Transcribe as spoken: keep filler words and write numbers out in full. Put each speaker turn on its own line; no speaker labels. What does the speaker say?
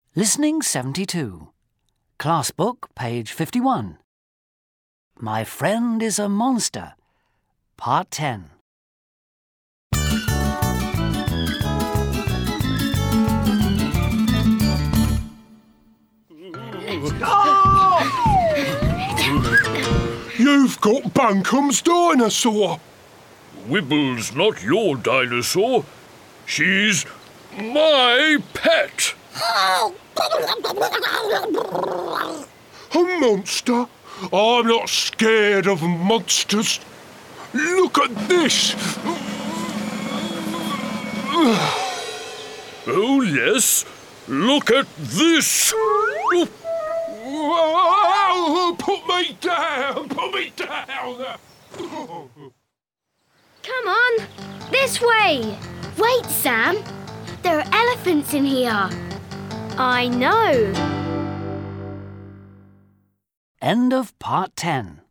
Listening seventy-two. Class book, page fifty-one. My friend is a monster. Part ten.
You've got Bunkum's dinosaur.
Wibble's not your dinosaur. She's my pet.
A monster? I'm not scared of monsters. Look at this.
Oh, yes. Look at this.
Whoa, put me down. Put me down.
Come on, this way. Wait, Sam. There are elephants in here. I know.
End of part ten.